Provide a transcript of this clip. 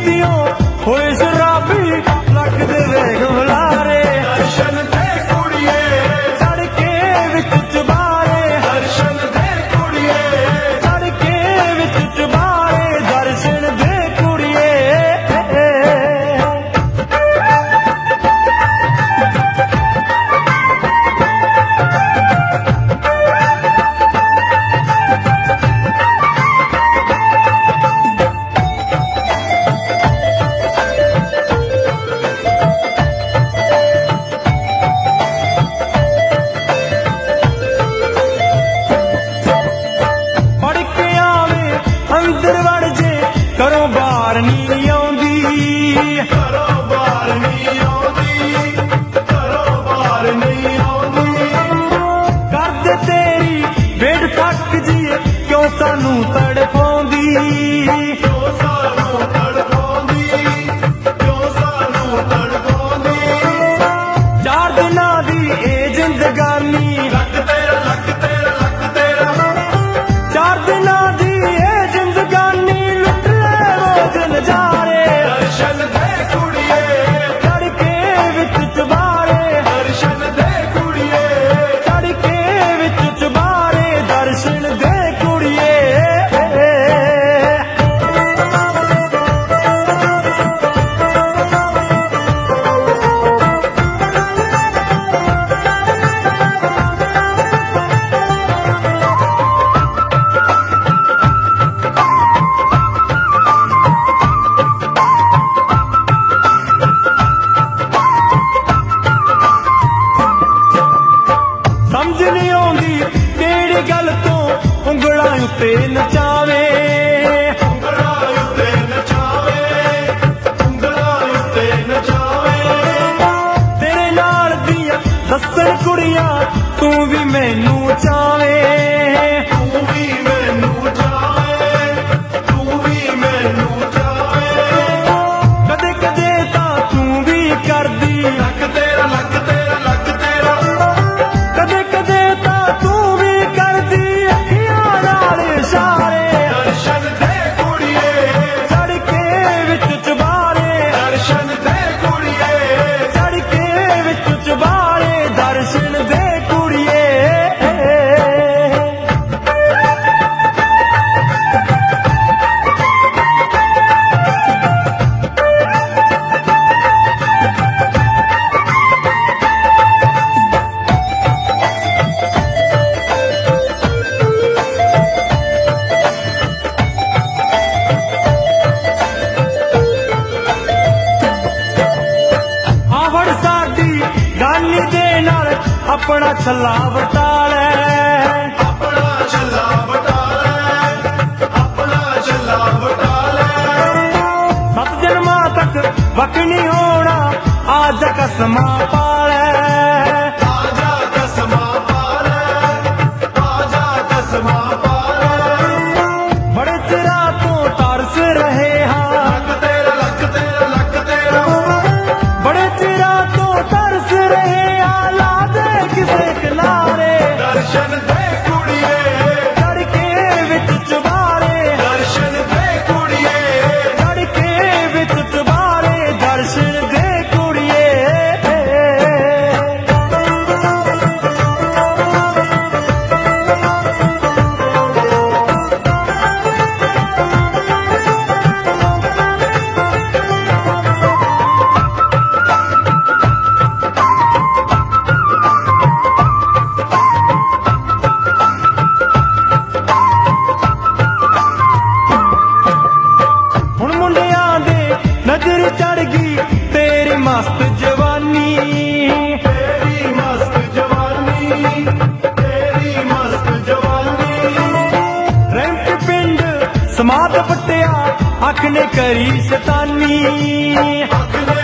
पीतियों होए शराबी लगदे वेख हुलारे दर्शन दे कुड़िए सड़के विच चबारे दर्शन दे कुड़िए सड़के विच चबारे दर्शन दे कुड़िए अंदर वड़ जे घरों बाहर नहीं आउंदी घरों बाहर नहीं आउंदी घरों बाहर नहीं आउंदी कर दे तेरी बेड़ तक जी क्यों सानू तड़पाउंदी क्यों सानू तड़पाउंदी क्यों सानू तड़पाउंदी चार दिनां दी ए जिंदगानी लक तेरा लक तेरा लक तेरा चार दिनां दी नजारे दर्शन दे कुड़िए सड़के विच चबारे दर्शन दे कुड़िए सड़के विच चबारे दर्शन दे कुड़िए समझ नहीं आउंदी केड़ी गल तो उंगलां उत्ते नचावे उंगलां उत्ते नचावे उंगलां उत्ते नचावे तेरे नाल दियां दस्सण कुड़ियां तू भी मैनू चावे तू भी मैनू चावे तू भी मैनू चावे कदे कदे तां तू भी करदी लक तेरा लक तेरा लक तेरा कदे कदे तां तू भी करदी अखियां नाल इशारे दर्शन दे कुड़िए सड़के विच चबारे दर्शन दे कुड़िए सड़के विच चबारे दर्शन दे कुड़िए आवड़ साडी गानी दे नाल अपना छल्ला वटा ले अपना छल्ला वटा ले अपना छल्ला वटा ले सत जन्मां तक वक नहीं होना आज कसमां पा ले आजा कसमां पा ले आजा कसमां पा ले बड़े चिरा तो तरस रहे हां लक तेरा लक तेरा लक तेरा बड़े चिरा तो तरस रहे आला दे किसे किनारे दर्शन दे कुड़िए सड़के विच चबारे दर्शन दे कुड़िए सड़के विच चबारे दर्शन दे कुड़िए हुण मुंडियां दे नजर चढ़ गई तेरी मस्त जवानी तेरी मस्त जवानी तेरी मस्त जवानी रैंप पिंड समात पट्टिया अख ने करी शैतानी अख ने